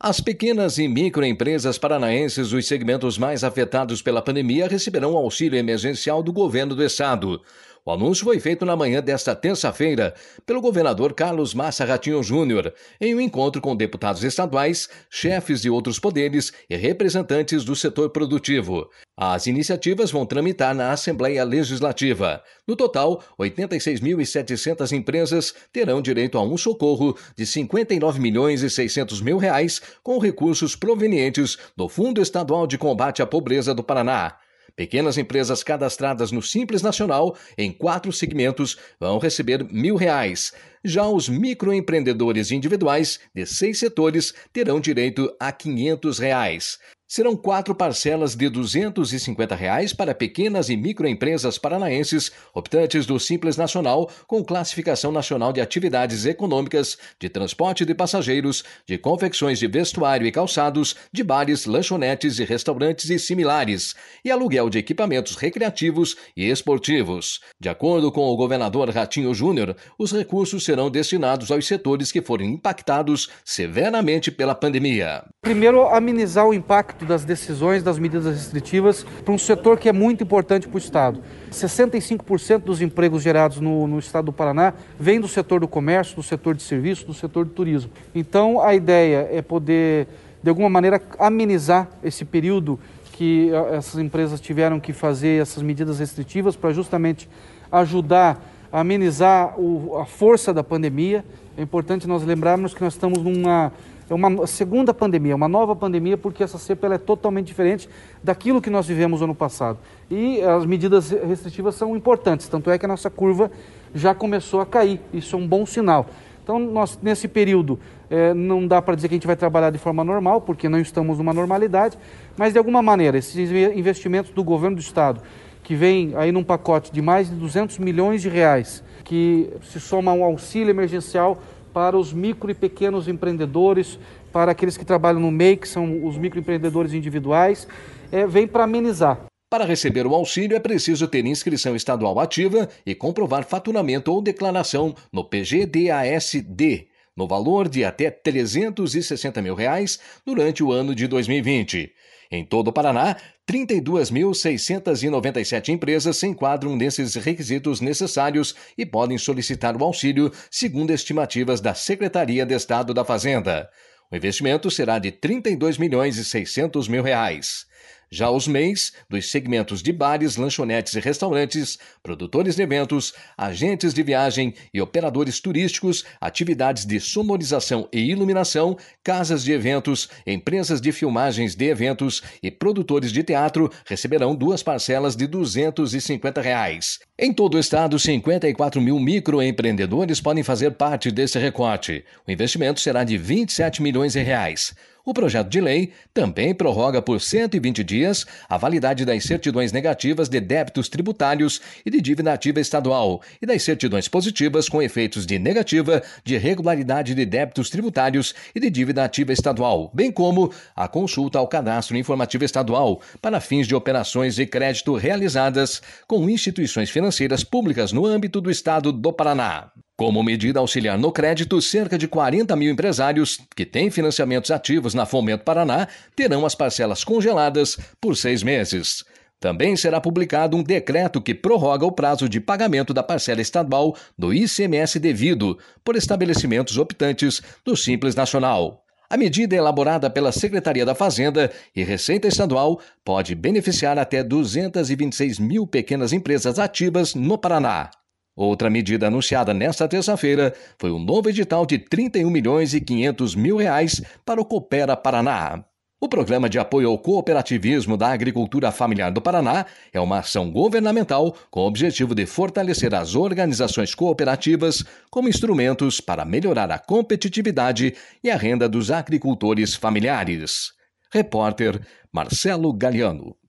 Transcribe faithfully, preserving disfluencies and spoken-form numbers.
As pequenas e microempresas paranaenses, os segmentos mais afetados pela pandemia, receberão auxílio emergencial do governo do estado. O anúncio foi feito na manhã desta terça-feira pelo governador Carlos Massa Ratinho Júnior, em um encontro com deputados estaduais, chefes de outros poderes e representantes do setor produtivo. As iniciativas vão tramitar na Assembleia Legislativa. No total, oitenta e seis mil e setecentas empresas terão direito a um socorro de cinquenta e nove milhões e seiscentos mil reais com recursos provenientes do Fundo Estadual de Combate à Pobreza do Paraná. Pequenas empresas cadastradas no Simples Nacional, em quatro segmentos, vão receber mil reais. Já os microempreendedores individuais, de seis setores, terão direito a quinhentos reais. Serão quatro parcelas de duzentos e cinquenta reais para pequenas e microempresas paranaenses, optantes do Simples Nacional, com classificação nacional de atividades econômicas, de transporte de passageiros, de confecções de vestuário e calçados, de bares, lanchonetes e restaurantes e similares, e aluguel de equipamentos recreativos e esportivos. De acordo com o governador Ratinho Júnior, os recursos serão destinados aos setores que forem impactados severamente pela pandemia. Primeiro, amenizar o impacto das decisões, das medidas restritivas para um setor que é muito importante para o Estado. sessenta e cinco por cento dos empregos gerados no, no Estado do Paraná vêm do setor do comércio, do setor de serviços, do setor do turismo. Então, a ideia é poder, de alguma maneira, amenizar esse período que essas empresas tiveram que fazer essas medidas restritivas para justamente ajudar a amenizar o, a força da pandemia. É importante nós lembrarmos que nós estamos numa É uma segunda pandemia, uma nova pandemia, porque essa cepa ela é totalmente diferente daquilo que nós vivemos ano passado. E as medidas restritivas são importantes, tanto é que a nossa curva já começou a cair, isso é um bom sinal. Então, nós, nesse período, é, não dá para dizer que a gente vai trabalhar de forma normal, porque não estamos numa normalidade, mas de alguma maneira, esses investimentos do governo do Estado, que vem aí num pacote de mais de duzentos milhões de reais, que se soma a um auxílio emergencial para os micro e pequenos empreendedores, para aqueles que trabalham no M E I, que são os microempreendedores individuais, é, vem para amenizar. Para receber o auxílio é preciso ter inscrição estadual ativa e comprovar faturamento ou declaração no P G D A S D, no valor de até trezentos e sessenta mil reais durante o ano de dois mil e vinte. Em todo o Paraná, trinta e duas mil seiscentas e noventa e sete empresas se enquadram nesses requisitos necessários e podem solicitar o auxílio, segundo estimativas da Secretaria de Estado da Fazenda. O investimento será de trinta e dois milhões e seiscentos mil reais. Já os M E Is, dos segmentos de bares, lanchonetes e restaurantes, produtores de eventos, agentes de viagem e operadores turísticos, atividades de sonorização e iluminação, casas de eventos, empresas de filmagens de eventos e produtores de teatro receberão duas parcelas de duzentos e cinquenta reais. Em todo o estado, cinquenta e quatro mil microempreendedores podem fazer parte desse recorte. O investimento será de vinte e sete milhões de reais. O projeto de lei também prorroga por cento e vinte dias a validade das certidões negativas de débitos tributários e de dívida ativa estadual e das certidões positivas com efeitos de negativa de regularidade de débitos tributários e de dívida ativa estadual, bem como a consulta ao cadastro informativo estadual para fins de operações de crédito realizadas com instituições financeiras públicas no âmbito do estado do Paraná. Como medida auxiliar no crédito, cerca de quarenta mil empresários que têm financiamentos ativos na Fomento Paraná terão as parcelas congeladas por seis meses. Também será publicado um decreto que prorroga o prazo de pagamento da parcela estadual do I C M S devido por estabelecimentos optantes do Simples Nacional. A medida elaborada pela Secretaria da Fazenda e Receita Estadual pode beneficiar até duzentas e vinte e seis mil pequenas empresas ativas no Paraná. Outra medida anunciada nesta terça-feira foi um novo edital de trinta e um milhões e quinhentos mil reais para o Coopera Paraná. O Programa de Apoio ao Cooperativismo da Agricultura Familiar do Paraná é uma ação governamental com o objetivo de fortalecer as organizações cooperativas como instrumentos para melhorar a competitividade e a renda dos agricultores familiares. Repórter Marcelo Galiano.